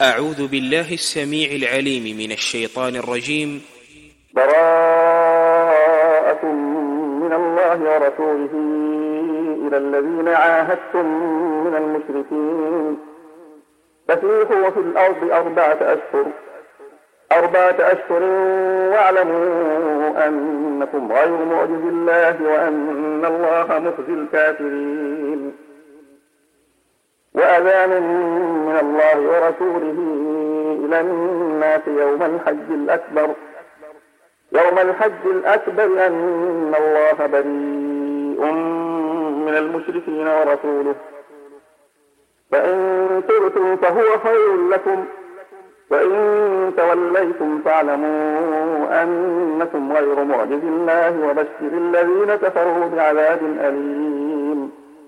أعوذ بالله السميع العليم من الشيطان الرجيم. براءة من الله ورسوله إلى الذين عاهدتم من المشركين فسيحوا في الأرض أربعة أشهر واعلموا أنكم غير معجز الله وأن الله مخزي الكافرين. وأذان من الله ورسوله إلى الناس يوم الحج الأكبر أن الله بريء من المشركين ورسوله، فإن تبتم فهو خير لكم، وإن توليتم فاعلموا أنكم غير معجز الله وبشر الذين كفروا بعذاب أليم.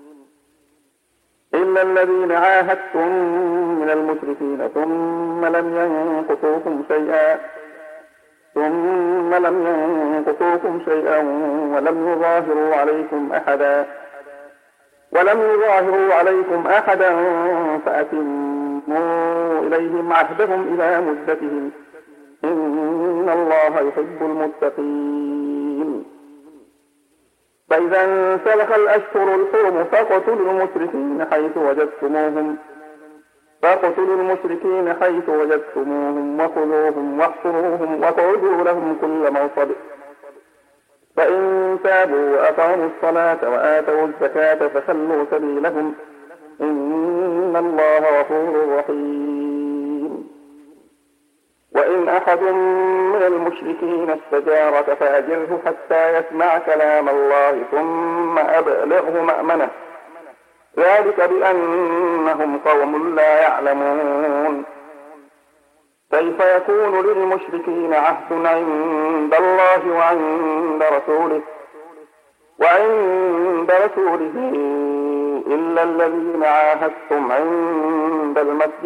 إلا الذين عاهدتم من المشركين ثم لم ينقصوكم شيئا ولم يظاهروا عليكم أحدا فأتموا إليهم عهدهم إلى مدتهم، إن الله يحب المتقين. فإذا انسلخ الأشهر الحرم فاقتلوا المشركين حيث وجدتموهم وخذوهم واحصروهم واقعدوا لهم كل مرصد، فإن تابوا وأقاموا الصلاة وآتوا الزكاة فخلوا سبيلهم، إن الله غفور رحيم. وإن أحد من المشركين استجارك فأجره حتى يسمع كلام الله ثم أبلغه مأمنه، ذلك بأنهم قوم لا يعلمون. كيف يكون للمشركين عهد عند الله وعند رسوله إلا الذين عاهدتم عند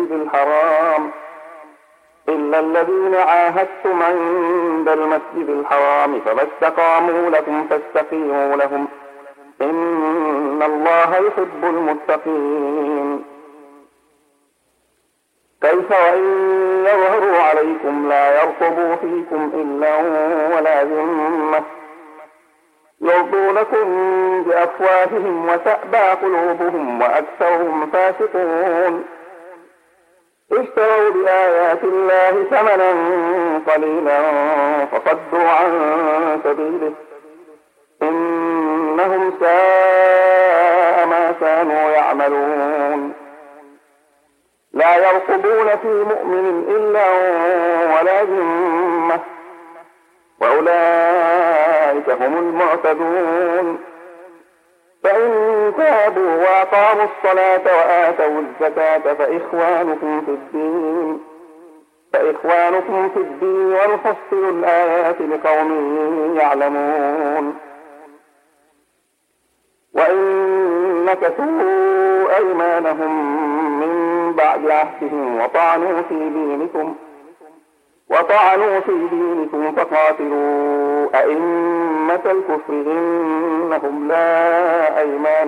المسجد الحرام فما استقاموا لكم فاستقيموا لهم، إن الله يحب المتقين. كيف وإن يظهروا عليكم لا يرقبوا فيكم إلا ولا ذمة، يرضونكم بأفواههم وتأبى قلوبهم وأكثرهم فاسقون. اشتروا بآيات الله ثمنا قليلا فصدوا عن سبيله، إنهم ساء ما كانوا يعملون. لا يرقبون في مؤمن إلا ولا ذمة، وأولئك هم المعتدون. فإن تابوا وأقاموا الصلاة وآتوا الزكاة فإخوانكم في الدين ونفصل الآيات لقوم يعلمون. وإن نكثوا أيمانهم من بعد عهدهم وطعنوا في دينكم فقاتلوا أئمة الكفر إنهم لا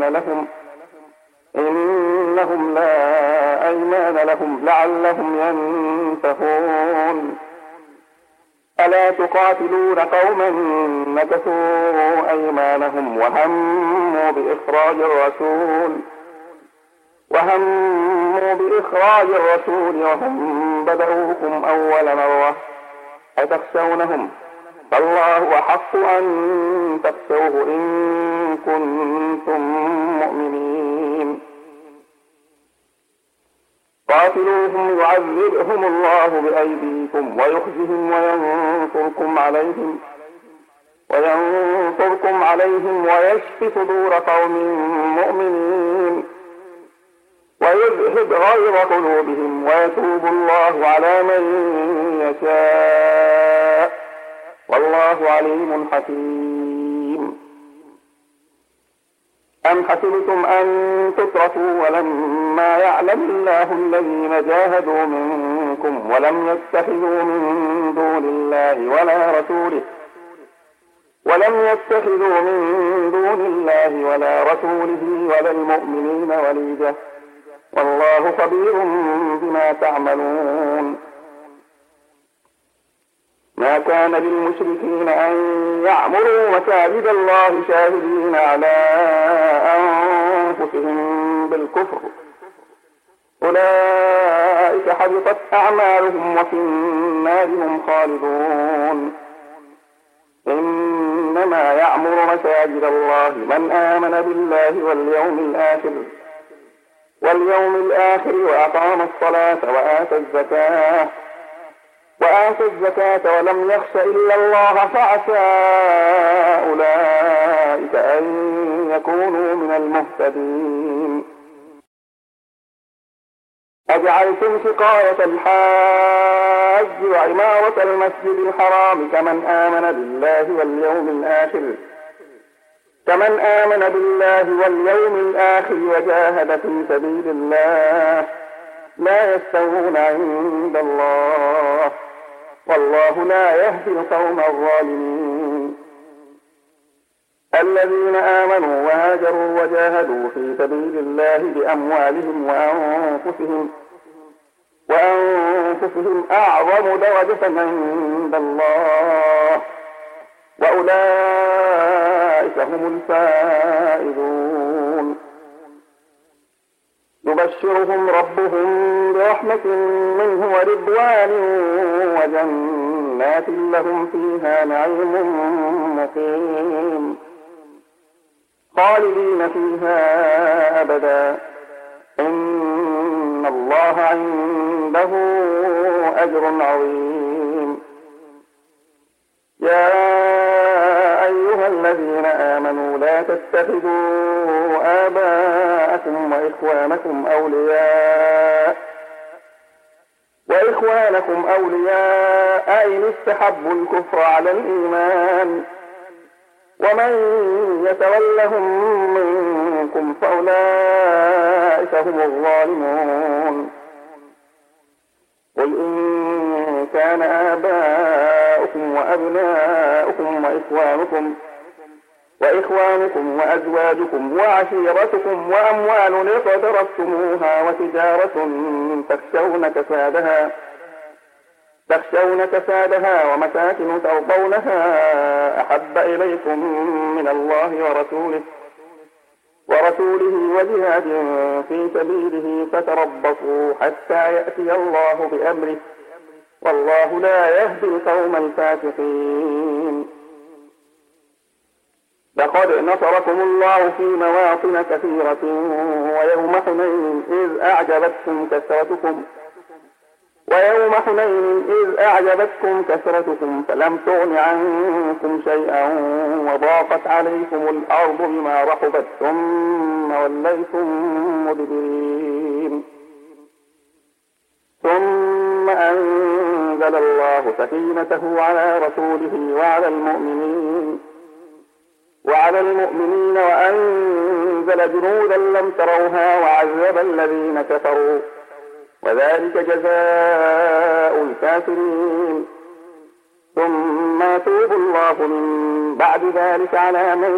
أيمان لهم لعلهم ينتهون. ألا تقاتلون قوما نكثوا أيمانهم وهموا بإخراج الرسول وهم بدأوكم أول مرة، أتخشونهم؟ فالله أحق أن تخشوه إن كنتم مؤمنين. قاتلوهم يعذبهم الله بأيديكم ويخزهم وينصركم عليهم ويشف صدور قوم مؤمنين ويذهب غيظ قلوبهم ويتوب الله على من يشاء، والله عليم حكيم. أم حسبتم أن تتركوا ولما يعلم الله الذين جاهدوا منكم ولم يتخذوا من دون الله ولا رسوله ولا المؤمنين وليجة، والله خبير بما تعملون. ما كان للمشركين أن يعمروا مساجد الله شاهدين على أنفسهم بالكفر، أولئك حبطت أعمالهم وفي النار هم خالدون. إنما يعمر مساجد الله من آمن بالله واليوم الآخر وأقام الصلاة وآتى الزكاة ولم يخش إلا الله فعسى أولئك أن يكونوا من المهتدين. أجعلتم سقاية الحاج وعمارة المسجد الحرام كمن آمن بالله واليوم الآخر وجاهد في سبيل الله لا يستوون عند الله والله لا يهدي القوم الظالمين. الذين آمنوا وهاجروا وجاهدوا في سبيل الله بأموالهم وأنفسهم أعظم درجة عند الله وأولئك هم الفائزون. يبشرهم ربهم برحمة منه ورضوان وجنات لهم فيها نعيم مقيم خالدين فيها أبدا إن الله عنده أجر عظيم. يا أيها الذين آمنوا لا تتخذوا آباءكم وإخوانكم أولياء إن استحبوا الكفر على الإيمان ومن يتولهم منكم فأولئك هم الظالمون. قل إن كان آباؤكم وأبناؤكم وإخوانكم وأزواجكم وعشيرتكم وأموال اقترفتموها وتجارة تخشون كسادها ومساكن ترضونها أحب إليكم من الله ورسوله وجهاد في سبيله فتربصوا حتى يأتي الله بأمره والله لا يهدي القوم الفاسقين. لقد نصركم الله في مواطن كثيرة ويوم حنين إذ أعجبتكم كثرتكم فلم تغن عنكم شيئا وضاقت عليكم الأرض بما رحبت ثم وليتم مدبرين. ثم أنزل الله سكينته على رسوله وعلى المؤمنين وأنزل جنودا لم تروها وعذب الذين كفروا وذلك جزاء الكافرين. ثم يتوب الله من بعد ذلك على من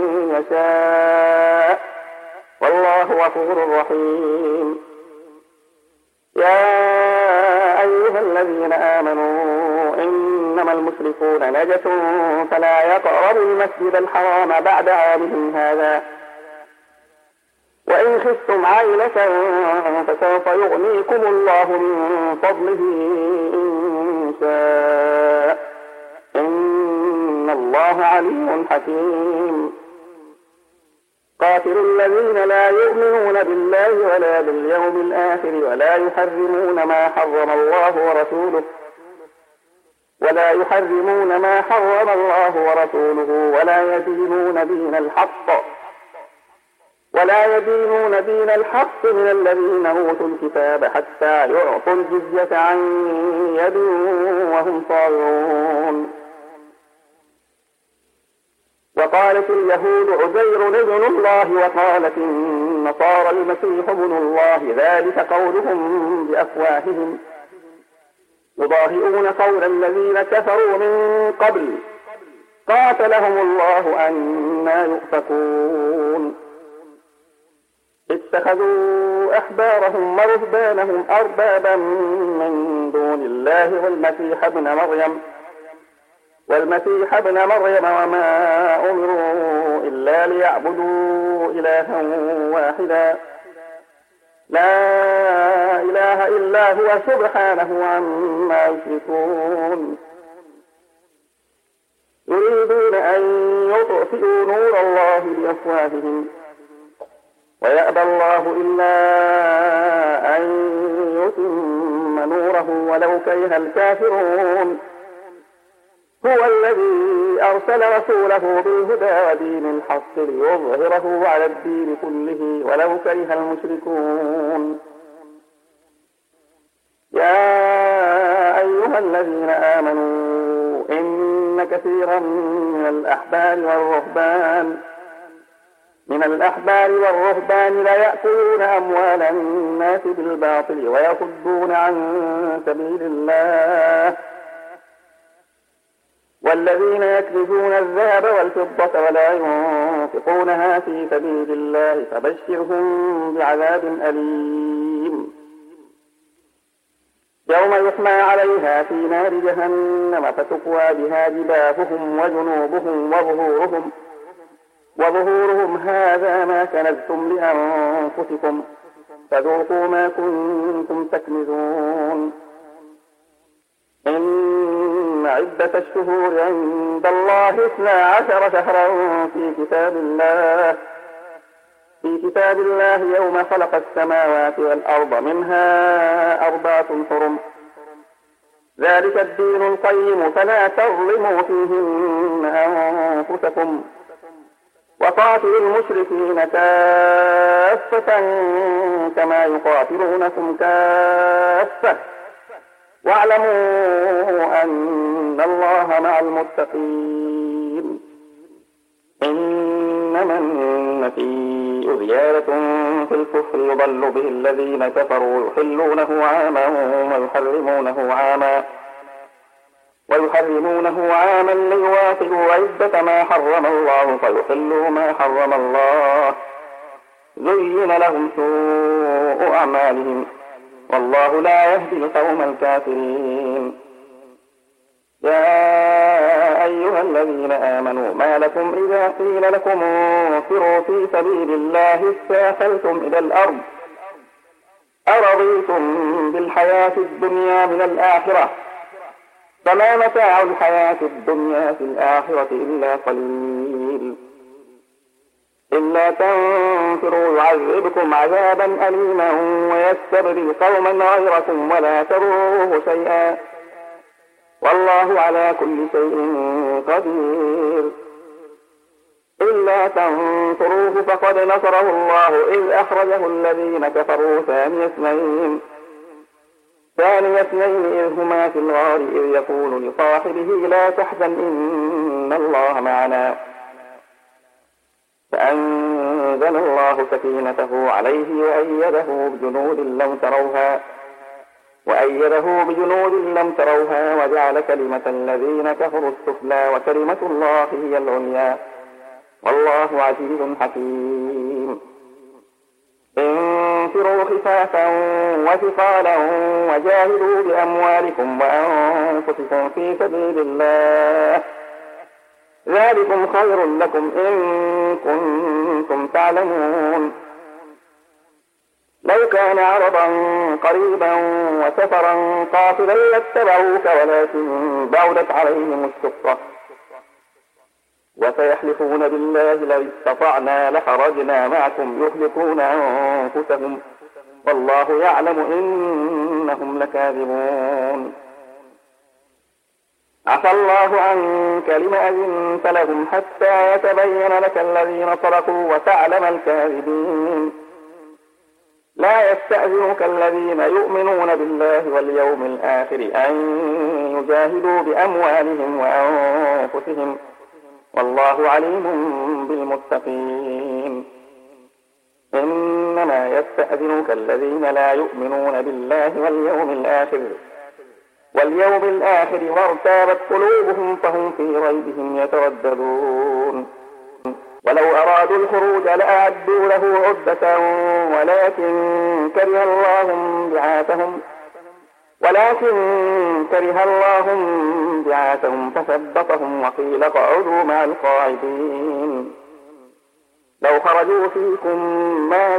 يشاء والله غفور رحيم. يا أيها الذين آمنوا إنما المشركون نجس فلا يقربوا المسجد الحرام بعد عامهم هذا وإن خفتم عيلة فسوف يغنيكم الله من فضله إن شاء إن الله عليم حكيم. قاتلوا الذين لا يؤمنون بالله ولا باليوم الآخر ولا يحرمون ما حرم الله ورسوله ولا يدينون دين الحق من الذين أوتوا الكتاب حتى يعطوا الجزية عن يد وهم صاغرون. وقالت اليهود عزير ابن الله وقالت النصارى المسيح ابن الله ذلك قولهم بأفواههم يضاهئون قول الذين كفروا من قبل قاتلهم الله أنى يؤفكون. اتخذوا أحبارهم ورهبانهم أربابا من دون الله والمسيح ابن مريم وما أمروا إلا ليعبدوا إلها واحدا لا إله إلا هو سبحانه عما يشركون يريدون أن يطفئوا نور الله بأفواههم ويأبى الله إلا أن يتم نوره ولو كره الكافرون هو الذي أرسل رسوله بالهدى ودين الحق ليظهره على الدين كله ولو كره المشركون يا أيها الذين آمنوا إن كثيرا من الأحبار والرهبان ليأكلون أموال الناس بالباطل ويصدون عن سبيل الله والذين يكنزون الذهب والفضة ولا ينفقونها في سبيل الله فبشرهم بعذاب أليم يوم يحمى عليها في نار جهنم فتكوى بها جباههم وجنوبهم وظهورهم هذا ما كنزتم لأنفسكم فذوقوا ما كنتم تكنزون إن عدة الشهور عند الله 12 شهرا في كتاب الله يوم خلق السماوات والأرض منها 4 حرم ذلك الدين القيم فلا تظلموا فيهن أنفسكم وقاتلوا المشركين كافة كما يقاتلونكم كافة واعلموا أن الله مع المتقين إنما النسيء زيادة في الكفر يضل به الذين كفروا يحلونه عاما ويحرمونه عاما ليواطئوا عدة ما حرم الله فيحلوا ما حرم الله زين لهم سوء أعمالهم والله لا يهدي القوم الكافرين يا أيها الذين آمنوا ما لكم إذا قيل لكم انفروا في سبيل الله استاثلتم إلى الأرض أرضيتم بالحياة الدنيا من الآخرة فما متاع الحياة الدنيا في الآخرة إلا قليل إلا تنفروا يعذبكم عذابا أليما ويستبدل قوما غيركم ولا تضروه شيئا والله على كل شيء قدير إلا تنصروه فقد نصره الله إذ أخرجه الذين كفروا ثاني اثنين إذ هما في الغار إذ يقول لصاحبه لا تحزن إن الله معنا فأنزل الله سكينته عليه وأيده بجنود لم تروها وجعل كلمة الذين كفروا السفلى وكلمة الله هي العليا والله عزيز حكيم انفروا خفافا وثقالا وجاهدوا بأموالكم وأنفسكم في سبيل الله ذلكم خير لكم إن كنتم تعلمون لو كان عرضا قريبا وسفرا قاصدا لاتبعوك ولكن بعدت عليهم الشقة وسيحلفون بالله لو استطعنا لخرجنا معكم يهلكون أنفسهم والله يعلم إنهم لكاذبون عفى الله عنك لم أذنت لهم حتى يتبين لك الذين صدقوا وتعلم الكاذبين لا يستأذنك الذين يؤمنون بالله واليوم الآخر أن يجاهدوا بأموالهم وأنفسهم والله عليم بالمتقين إنما يستأذنك الذين لا يؤمنون بالله واليوم الآخر وارتابت قلوبهم فهم في ريبهم يترددون ولو أرادوا الخروج لأعدوا له عدة ولكن كره الله بعاثهم فثبطهم وقيل اقعدوا مع القاعدين. لو خرجوا فيكم ما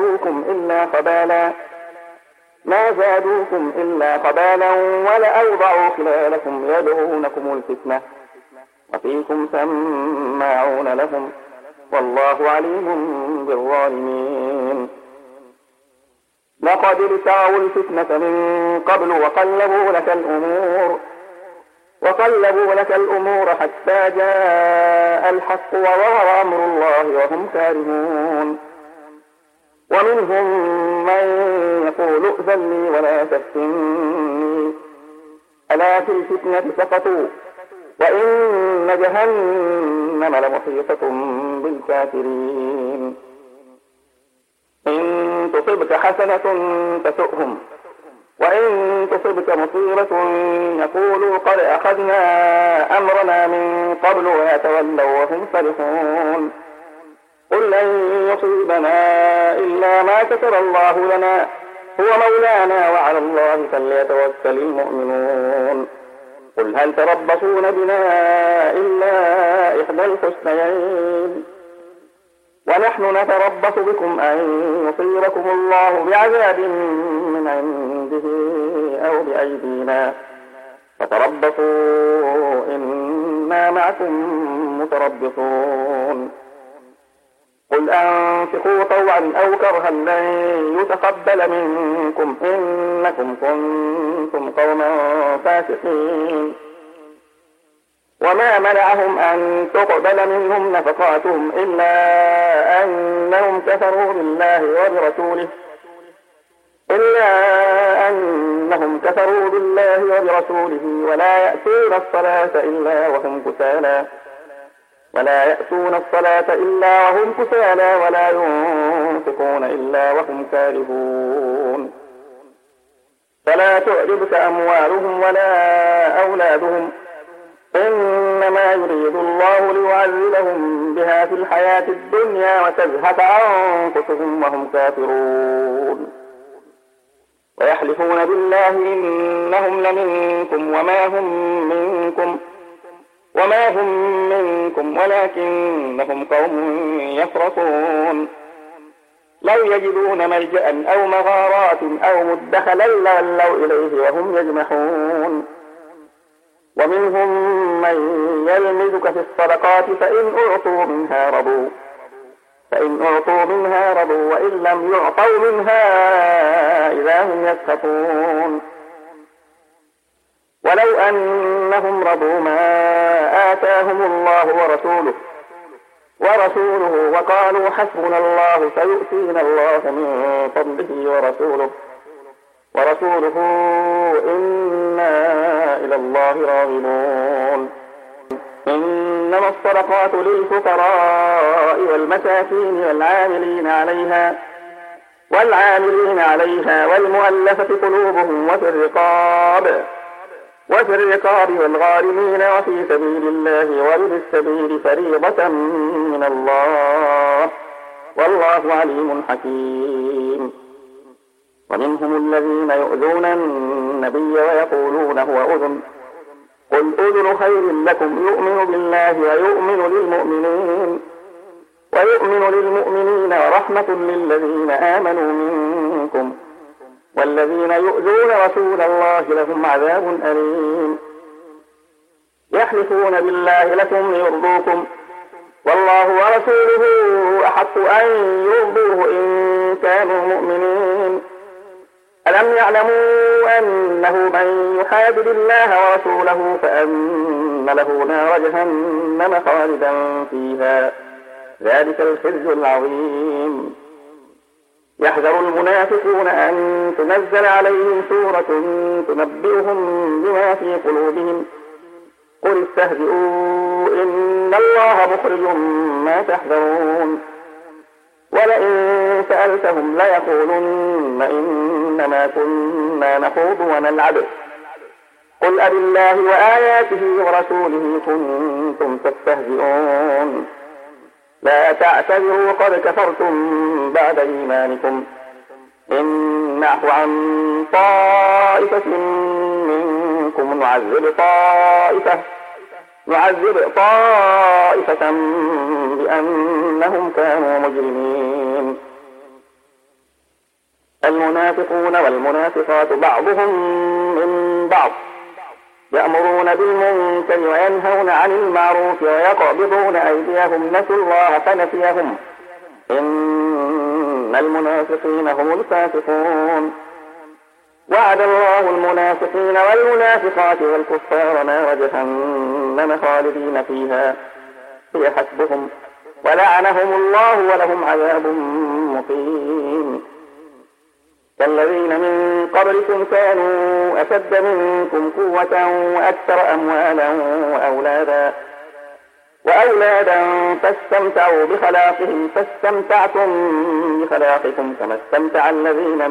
زادوكم إلا قبالا ولأوضعوا خلالكم يبغونكم الفتنة وفيكم سماعون لهم والله عليم بالظالمين. لقد ابتغوا الفتنة من قبل وقلبوا لك الأمور حتى جاء الحق وظهر أمر الله وهم كارهون. ومنهم من يقول ائذن لي ولا تفتني ألا في الفتنة سقطوا وإن جهنم لمحيطة بالكافرين. إن تصبك حسنة تسؤهم وإن تصبك مصيبة يقولوا قد أخذنا أمرنا من قبل ويتولوا وهم فرحون. قل لن يصيبنا إلا ما كتب الله لنا هو مولانا وعلى الله فليتوكل المؤمنون. قل هل تربصون بنا إلا إحدى الحسنيين ونحن نتربص بكم أن يصيبكم الله بعذاب من عنده أو بأيدينا فتربصوا إنا معكم متربصون. قل أنفقوا طوعا أو كرها لن يتقبل منكم إنكم كنتم قوما فاسقين. وما منعهم أن تقبل منهم نفقاتهم إلا أنهم كفروا بالله وبرسوله ولا يأتون الصلاة إلا وهم كسالى ولا ينفقون إلا وهم كارهون. فلا تعجبك أموالهم ولا أولادهم إنما يريد الله ليعذبهم بها في الحياة الدنيا وتزهق أنفسهم وهم كافرون. ويحلفون بالله إنهم لمنكم وما هم منكم ولكنهم قوم يفرقون. لو يجدون ملجأ أو مغارات أو مدخلا لولوا إليه وهم يجمحون. ومنهم من يلمزك في الصدقات فإن أعطوا منها رضوا وإن لم يعطوا منها إذا هم يسخطون. ولو أنهم رضوا ما آتاهم الله ورسوله وقالوا حسبنا الله سيؤتينا الله من فضله ورسوله إنا إلى الله راغبون. إنما الصدقات للفقراء والمساكين والعاملين عليها والمؤلفة قلوبهم وفي الرقاب والغارمين وفي سبيل الله وابن السبيل فريضة من الله والله عليم حكيم. ومنهم الذين يؤذون النبي ويقولون هو أذن قل أذن خير لكم يؤمن بالله ويؤمن للمؤمنين ورحمة للذين آمنوا منكم والذين يؤذون رسول الله لهم عذاب أليم. يحلفون بالله لكم ليرضوكم والله ورسوله أحق أن يرضوه إن كانوا مؤمنين. ألم يعلموا أنه من يحادد الله ورسوله فأن له نار جهنم خالدا فيها ذلك الخزي العظيم. يحذر المنافقون أن تنزل عليهم سورة تنبئهم بما في قلوبهم قل استهزئوا إن الله مخرج ما تحذرون. ولئن سألتهم ليقولن إنما كنا نخوض ونلعب قل أبالله وآياته ورسوله كنتم تستهزئون. لا تعتذروا قد كفرتم بعد إيمانكم إن نعف عن طائفة منكم نعذب طائفة بأنهم كانوا مجرمين. المنافقون والمنافقات بعضهم من بعض يأمرون بالمنكر وينهون عن المعروف ويقبضون أيديهم نسوا الله فنسيهم إن المنافقين هم الفاسقون. وعد الله المنافقين والمنافقات والكفار نار جهنم خالدين فيها هي حسبهم ولعنهم الله ولهم عذاب مقيم. كالذين من قبلكم كانوا أشد منكم قوة وأكثر أموالا وأولادا فاستمتعوا بخلاقهم فاستمتعتم بخلاقكم كما استمتع الذين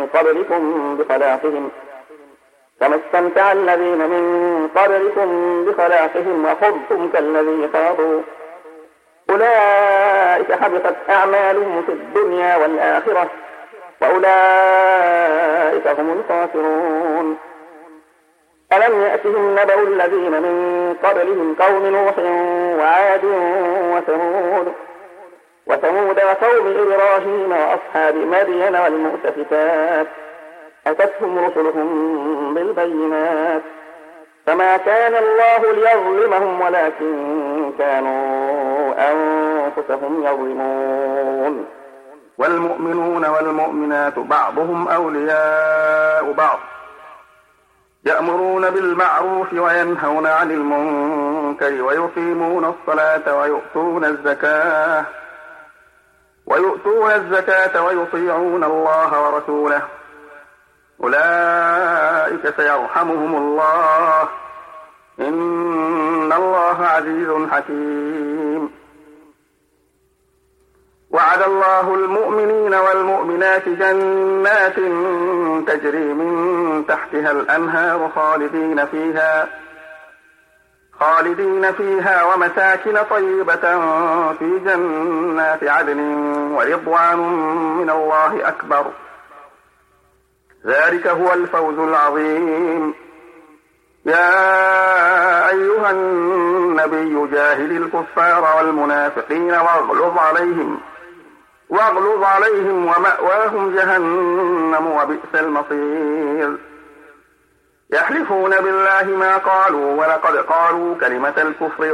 من قبلكم بخلاقهم وخضتم كالذي خاضوا أولئك حبطت أعمالهم في الدنيا والآخرة وأولئك هم الخاسرون. ألم يأتهم نبأ الذين من قبلهم قوم نوح وعاد وثمود وقوم إبراهيم وأصحاب مدين والمؤتفكات أتتهم رسلهم بالبينات فما كان الله ليظلمهم ولكن كانوا أنفسهم يظلمون. والمؤمنون والمؤمنات بعضهم أولياء بعض يأمرون بالمعروف وينهون عن المنكر ويقيمون الصلاة ويؤتون الزكاة ويطيعون الله ورسوله أولئك سيرحمهم الله إن الله عزيز حكيم. وعد الله المؤمنين والمؤمنات جنات تجري من تحتها الأنهار خالدين فيها ومساكن طيبة في جنات عدن ورضوان من الله أكبر ذلك هو الفوز العظيم. يا أيها النبي جاهد الكفار والمنافقين واغلظ عليهم ومأواهم جهنم وبئس المصير. يحلفون بالله ما قالوا ولقد قالوا كلمة الكفر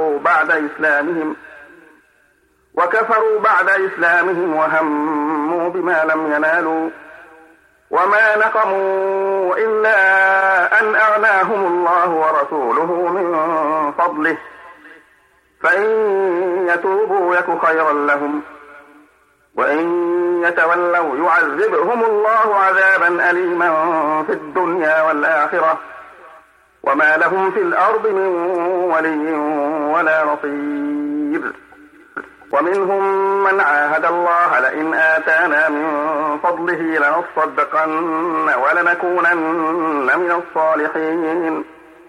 وكفروا بعد إسلامهم وهموا بما لم ينالوا وما نقموا إلا أن أغناهم الله ورسوله من فضله فإن يتوبوا يك خيرا لهم وإن يتولوا يعذبهم الله عذابا أليما في الدنيا والآخرة وما لهم في الأرض من ولي ولا نصير. ومنهم من عاهد الله لئن آتانا من فضله لنصدقن ولنكونن من الصالحين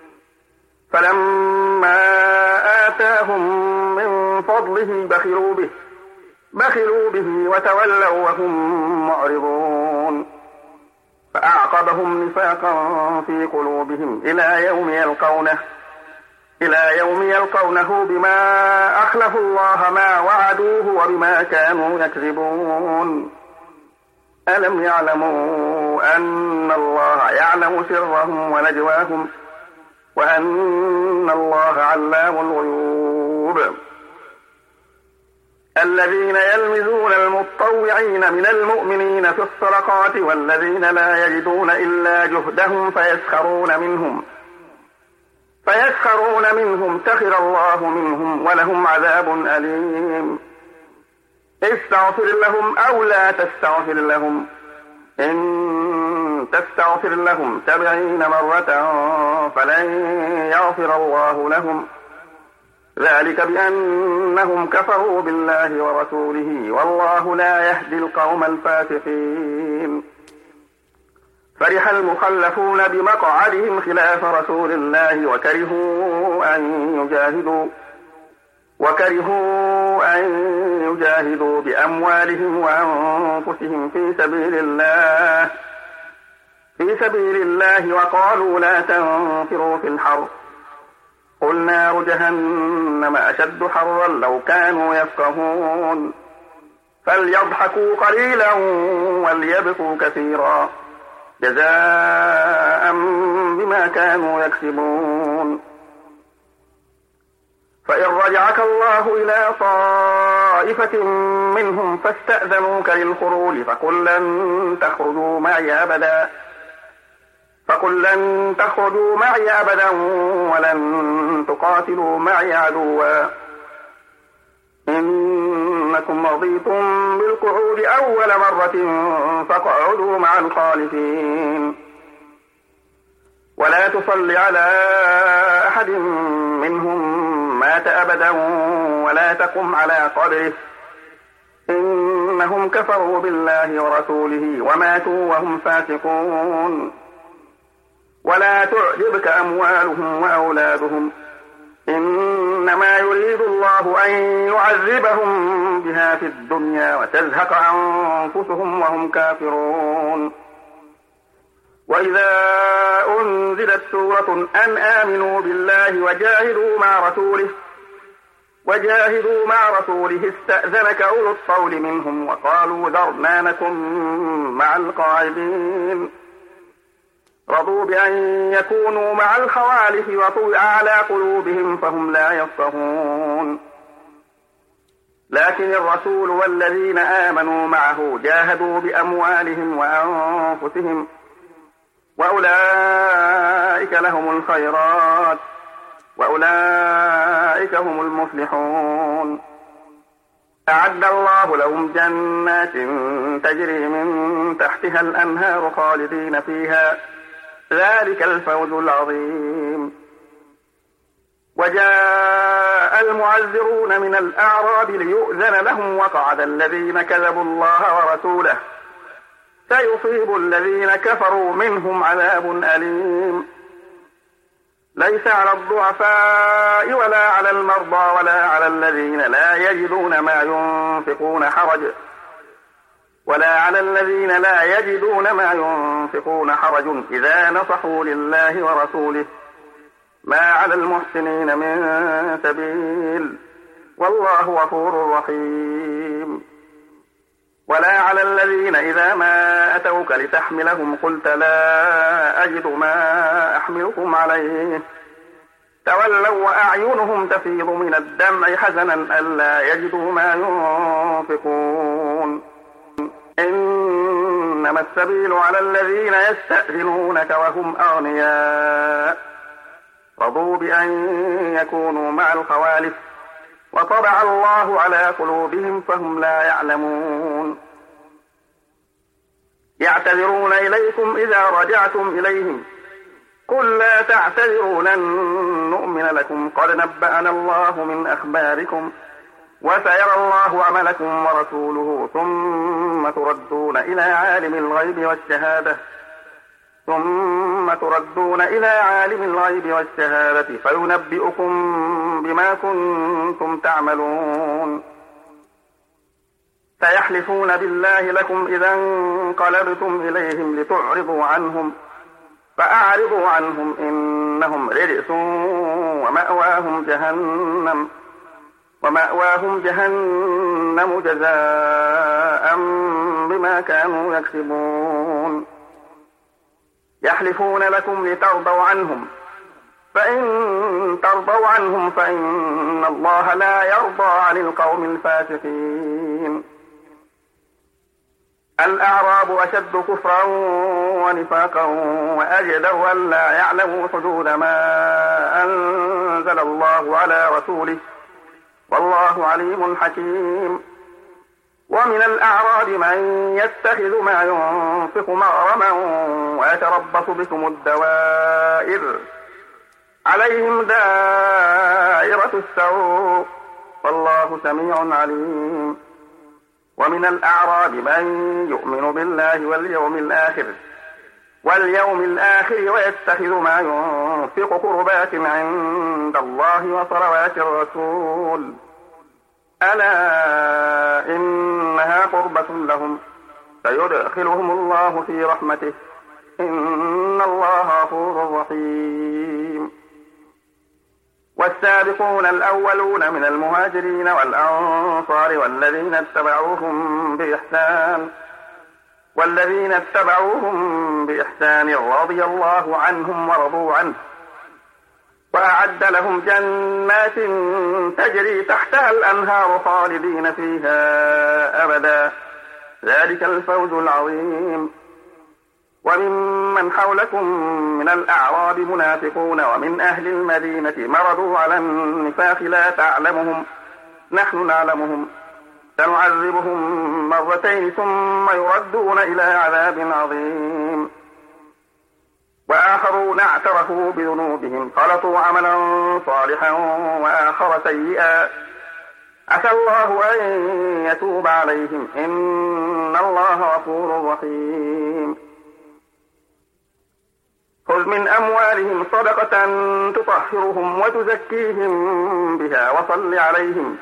فلما آتاهم من فضله بخلوا به وتولوا وهم معرضون فأعقبهم نفاقا في قلوبهم إلى يوم يلقونه بما أخلفوا الله ما وعدوه وبما كانوا يكذبون. ألم يعلموا أن الله يعلم سرهم ونجواهم وأن الله علام الغيوب. الذين يلمزون المتطوعين من المؤمنين في الصدقات والذين لا يجدون إلا جهدهم فيسخرون منهم سخر الله منهم ولهم عذاب أليم. استغفر لهم أو لا تستغفر لهم إن تستغفر لهم 70 مرة فلن يغفر الله لهم ذلك بأنهم كفروا بالله ورسوله والله لا يهدي القوم الفاسقين. فرح المخلفون بمقعدهم خلاف رسول الله وكرهوا أن يجاهدوا بأموالهم وأنفسهم في سبيل الله وقالوا لا تنفروا في الحر قل نار جهنم أشد حرا لو كانوا يفقهون فليضحكوا قليلا وليبكوا كثيرا جزاء بما كانوا يكسبون فإن رجعك الله إلى طائفة منهم فاستأذنوك للخروج فقل لن تخرجوا معي أبدا ولن تقاتلوا معي عدوا إنكم رضيتم بالقعود أول مرة فاقعدوا مع الخالفين ولا تصل على أحد منهم مات أبدا ولا تقم على قبره إنهم كفروا بالله ورسوله وماتوا وهم فاسقون ولا تعجبك أموالهم وأولادهم إنما يريد الله أن يعذبهم بها في الدنيا وتزهق أنفسهم وهم كافرون وإذا أنزلت سورة أن آمنوا بالله وجاهدوا مع رسوله استأذنك أولو الطول منهم وقالوا ذرنا نكن مع القاعدين رضوا بأن يكونوا مع الخوالف وطبع على قلوبهم فهم لا يفقهون لكن الرسول والذين آمنوا معه جاهدوا بأموالهم وأنفسهم وأولئك لهم الخيرات وأولئك هم المفلحون أعد الله لهم جنات تجري من تحتها الأنهار خالدين فيها ذلك الفوز العظيم وجاء المعذرون من الأعراب ليؤذن لهم وقعد الذين كذبوا الله ورسوله سيصيب الذين كفروا منهم عذاب أليم ليس على الضعفاء ولا على المرضى ولا على الذين لا يجدون ما ينفقون حرج إذا نصحوا لله ورسوله ما على المحسنين من سبيل والله غفور رحيم ولا على الذين إذا ما أتوك لتحملهم قلت لا أجد ما أحملكم عليه تولوا وأعينهم تفيض من الدمع حزنا ألا يجدوا ما ينفقون إنما السبيل على الذين يستأذنونك وهم أغنياء رضوا بأن يكونوا مع الخوالف وطبع الله على قلوبهم فهم لا يعلمون يعتذرون إليكم إذا رجعتم إليهم قل لا تعتذروا لن نؤمن لكم قد نبأنا الله من أخباركم وسيرى الله عملكم ورسوله ثم تردون إلى عالم الغيب والشهادة فينبئكم بما كنتم تعملون سيحلفون بالله لكم إذا انقلبتم إليهم لتعرضوا عنهم فأعرضوا عنهم إنهم رجس ومأواهم جهنم جزاء بما كانوا يكسبون يحلفون لكم لترضوا عنهم فإن ترضوا عنهم فإن الله لا يرضى عن القوم الفاسقين الأعراب أشد كفرا ونفاقا وأجدر أن لا يعلموا حدود ما أنزل الله على رسوله والله عليم حكيم ومن الأعراب من يتخذ ما ينفق مغرما ويتربص بكم الدوائر عليهم دائرة السوء والله سميع عليم ومن الأعراب من يؤمن بالله واليوم الآخر ويتخذ ما ينفق قربات عند الله وصلوات الرسول ألا إنها قربة لهم سيدخلهم الله في رحمته إن الله غفور رحيم. والسابقون الأولون من المهاجرين والأنصار والذين اتبعوهم بإحسان رضي الله عنهم ورضوا عنه وأعد لهم جنات تجري تحتها الأنهار خالدين فيها أبدا ذلك الفوز العظيم. وممن حولكم من الأعراب منافقون ومن أهل المدينة مرضوا على النفاق لا تعلمهم نحن نعلمهم سنعذبهم مرتين ثم يردون إلى عذاب عظيم. وآخرون اعترفوا بذنوبهم خلطوا عملا صالحا وآخر سيئا عسى الله أن يتوب عليهم إن الله غفور رحيم. خذ من أموالهم صدقة تطهرهم وتزكيهم بها وصل عليهم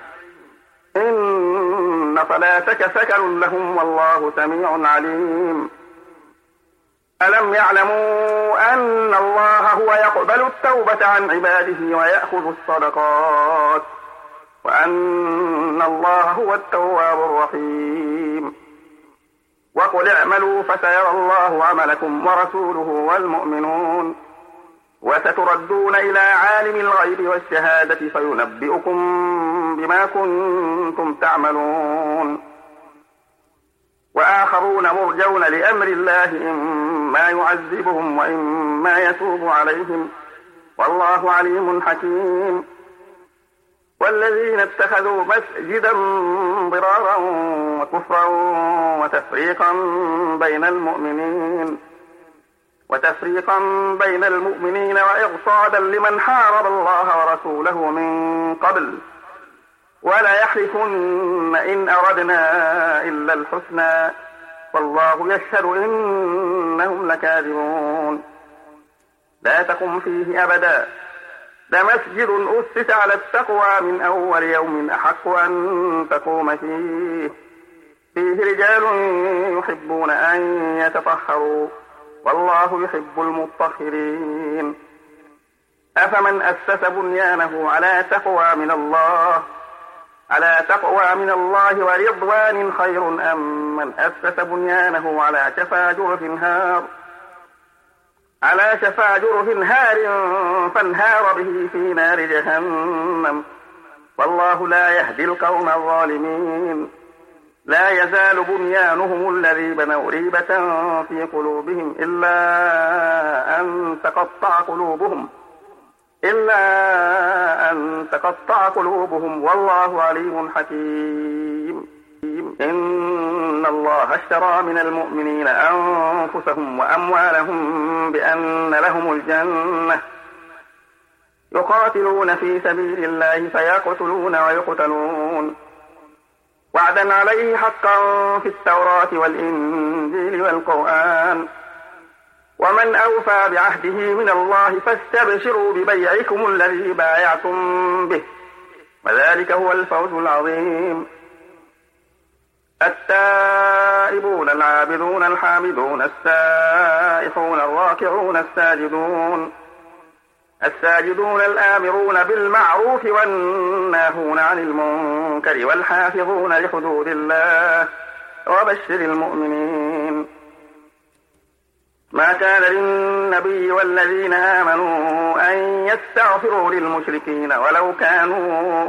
إن صلاتك سكن لهم والله سميع عليم. ألم يعلموا أن الله هو يقبل التوبة عن عباده ويأخذ الصدقات وأن الله هو التواب الرحيم. وقل اعملوا فسيرى الله عملكم ورسوله والمؤمنون وستردون إلى عالم الغيب والشهادة فينبئكم بما كنتم تعملون. وآخرون مرجون لأمر الله إما يعذبهم وإما يتوب عليهم والله عليم حكيم. والذين اتخذوا مسجدا ضرارا وكفرا وتفريقا بين المؤمنين وإرصادا لمن حارب الله ورسوله من قبل ولا يحلفن إن أردنا إلا الحسنى والله يشهد إنهم لكاذبون. لا تقم فيه أبدا لمسجد أسس على التقوى من أول يوم أحق أن تقوم فيه رجال يحبون أن يتطهروا والله يحب المطهرين. أفمن أسس بنيانه على تقوى من الله ورضوان خير أم من أسس بنيانه على شفا جرف هار فانهار به في نار جهنم والله لا يهدي القوم الظالمين. لا يزال بنيانهم الذي بنوا ريبة في قلوبهم إلا أن تقطع قلوبهم والله عليم حكيم. إن الله اشترى من المؤمنين أنفسهم وأموالهم بأن لهم الجنة يقاتلون في سبيل الله فيقتلون ويقتلون وعدا عليه حقا في التوراة والإنجيل والقرآن ومن أوفى بعهده من الله فاستبشروا ببيعكم الذي بايعتم به وذلك هو الفوز العظيم. التائبون العابدون الحامدون السائحون الراكعون الساجدون الآمرون بالمعروف والناهون عن المنكر والحافظون لحدود الله وبشر المؤمنين. ما كان للنبي والذين آمنوا أن يستغفروا للمشركين ولو كانوا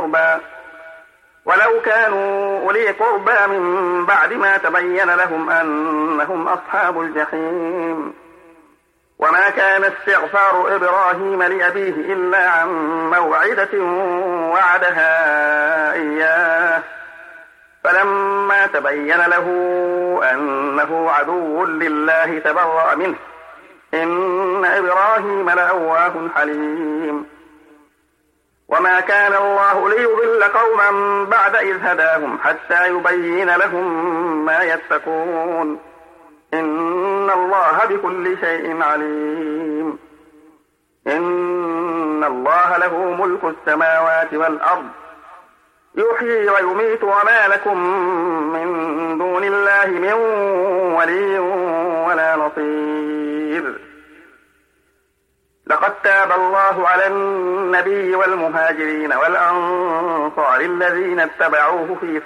أولي قربى من بعد ما تبين لهم أنهم أصحاب الجحيم. وما كان استغفار إبراهيم لأبيه إلا عن موعدة وعدها إياه فلما تبين له أنه عدو لله تبرأ منه إن إبراهيم لأواه حليم. وما كان الله ليضل قوما بعد إذ هداهم حتى يبين لهم ما يتقون إن الله بكل شيء عليم. إن الله له ملك السماوات والأرض يحيي ويميت وما لكم من دون الله من ولي ولا نصير. لقد تاب الله على النبي والمهاجرين والأنصار الذين اتبعوه في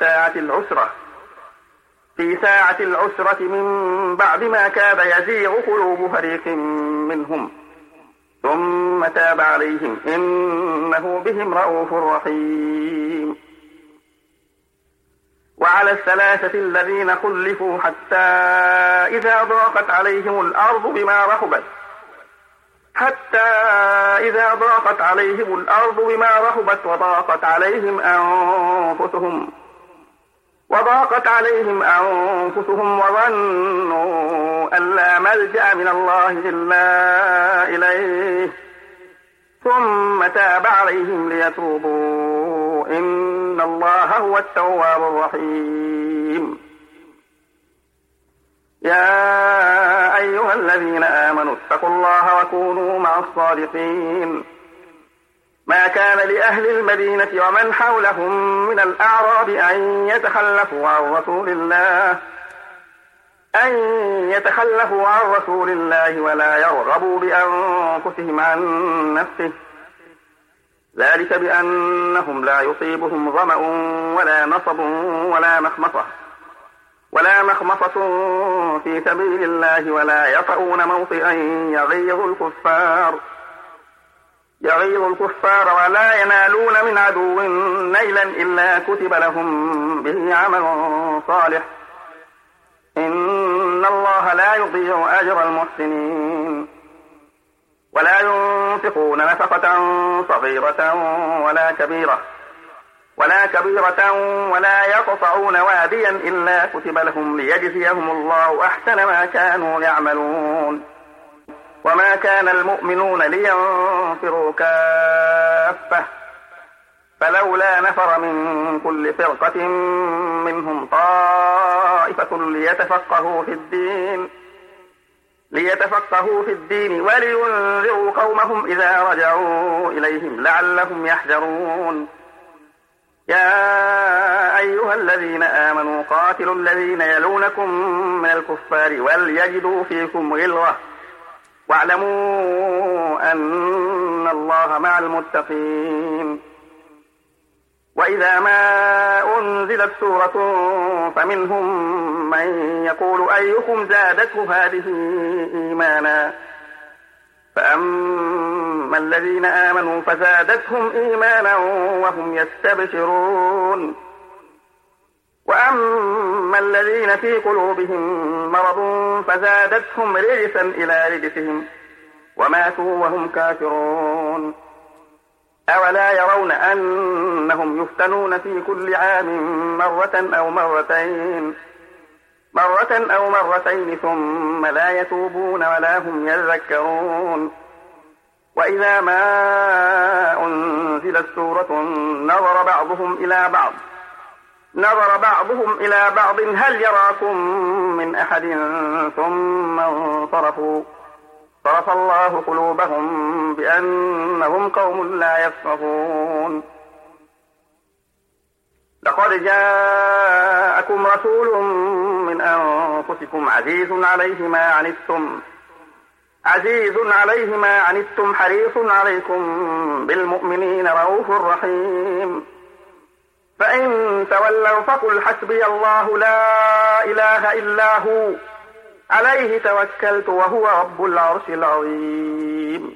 ساعة العسرة من بعد ما كاد يزيغ قلوب فريق منهم ثم تاب عليهم إنه بهم رءوف رحيم. وعلى الثلاثة الذين خلفوا حتى إذا ضاقت عليهم الأرض بما رحبت وضاقت عليهم أنفسهم وظنوا أن لا ملجأ من الله إلا إليه ثم تاب عليهم ليتوبوا إن الله هو التواب الرحيم. يا أيها الذين آمنوا اتقوا الله وكونوا مع الصادقين. ما كان لأهل المدينة ومن حولهم من الأعراب أن يتخلفوا عن رسول الله ولا يرغبوا بأنفسهم عن نفسه ذلك بأنهم لا يصيبهم ظمأ ولا نصب ولا مخمصة في سبيل الله ولا يطؤون موطئا يغيظ الكفار ولا ينالون من عدو نيلا إلا كتب لهم به عمل صالح إن الله لا يضيع أجر المحسنين. ولا ينفقون نفقة صغيرة ولا كبيرة ولا يقطعون واديا إلا كتب لهم ليجزيهم الله أحسن ما كانوا يعملون. وما كان المؤمنون لينفروا كافة فلولا نفر من كل فرقة منهم طائفة ليتفقهوا في الدين ولينذروا قومهم إذا رجعوا إليهم لعلهم يحذرون. يا أيها الذين آمنوا قاتلوا الذين يلونكم من الكفار وليجدوا فيكم غلظة واعلموا أن الله مع المتقين. وإذا ما أنزلت سورة فمنهم من يقول أيكم زادته هذه إيمانا فأما الذين آمنوا فزادتهم إيمانا وهم يستبشرون وأما الذين في قلوبهم مرض فزادتهم رجسا إلى رجسهم وماتوا وهم كافرون. أولا يرون أنهم يفتنون في كل عام مرة أو مرتين ثم لا يتوبون ولا هم يذكرون. وإذا ما أنزلت سورة نظر بعضهم إلى بعض هل يراكم من أحد ثم انصرفوا صرف الله قلوبهم بأنهم قوم لا يفقهون. لقد جاءكم رسول من أنفسكم عزيز عليه ما عنتم حريص عليكم بالمؤمنين رؤوف رحيم. فإن تولوا فقل حسبي الله لا إله إلا هو عليه توكلت وهو رب العرش العظيم.